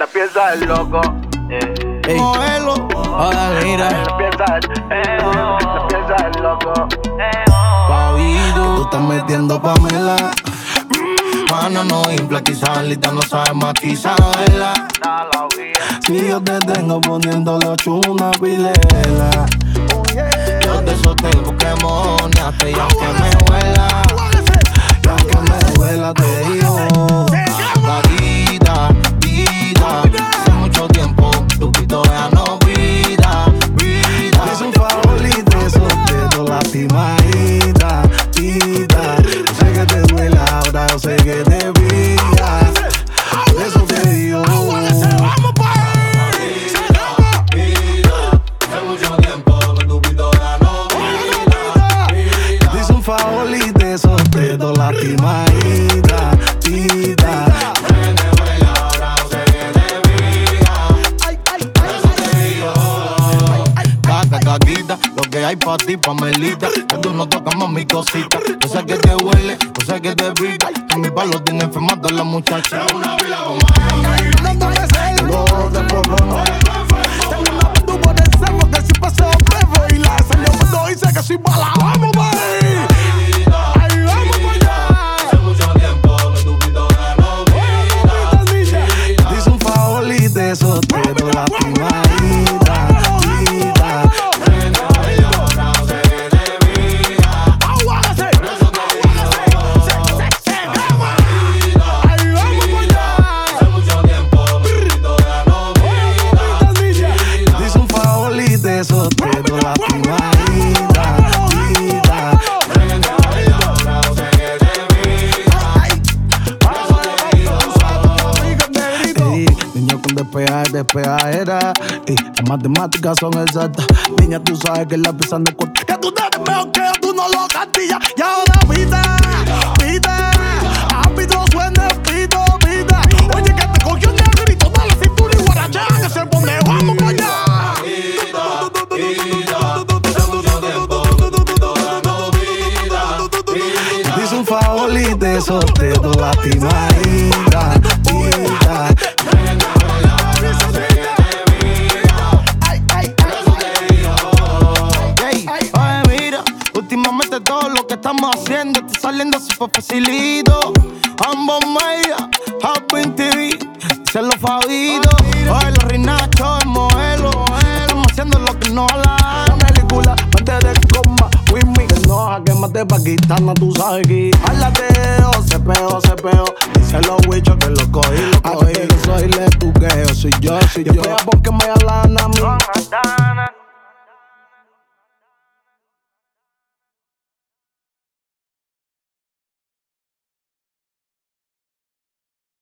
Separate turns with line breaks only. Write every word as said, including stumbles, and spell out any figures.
te piensas el loco.
Ey, modelo, ahora mira.
Te piensas el, eh, te piensas el loco.
Pavido,
tú estás metiendo Pamela. Mano no infla, quizás Alita no sabe matizarla. Si yo te tengo poniéndolo chuna pilela. Yo te sostengo que moneaste y aunque me huela, y aunque me huela te digo, Carita, vida, hace mucho tiempo tu pito ya no vida, vida. Es un favorito, eso te do lastimadita, tita. Yo sé que te duele ahora, yo sé que te pillas, por eso te digo. Favorita, eso te do lastimadita, tita. Prende, baila, ahora no sé qué te diga. Ay, ay, ay, eso te digo. Caca, caquita, lo que hay pa' ti, Pamelita. Que tú no tocas más mi cosita. Yo sé que te huele, yo sé que te pica. Que mi palo tiene enfermado a la muchacha. Es una pila con más. Dándome celo, de poco no. Tengo una tubo de cerro que si paseo prevo. Y la salió cuando dice que soy mala. Vamos, pa' eso te do la primadita, vida. Prende, baila, ahora no sé qué te diga. Por eso te digo, ahí vamos pa' allá. Hace mucho tiempo mi pito ya no vida. Dice un favorito, eso te do la primadita, vida. Prende, baila, ahora no sé qué te diga. Por eso te digo, niño con despejar, despejadera. Y las matemáticas son exactas. Niña, tú sabes que la pisan de corta. Que tú te ves mejor que yo, tú no lo castillas. Y ahora pita, pita. Árbitro suena, pito, pita. Oye, que te cogió un negrito, dale cintura y guarachea que se pone. Vamos pa' allá. Dice un favorito, eso te do lastimadita, tita. Últimamente todo lo que estamos haciendo está saliendo súper facilito. Ambos media, Happy T V, se lo favorito. Oye, los rinacho, el modelo. Estamos haciendo lo que nos da la película, mente de coma, with me. Que no a quemarte pa' quitarnos, tú sabes que alateo, se peo, se peo. Dice los bichos que lo cogí, lo cogí. Yo soy le tuqueo, soy yo, soy yo. Yo porque me hablan a mí.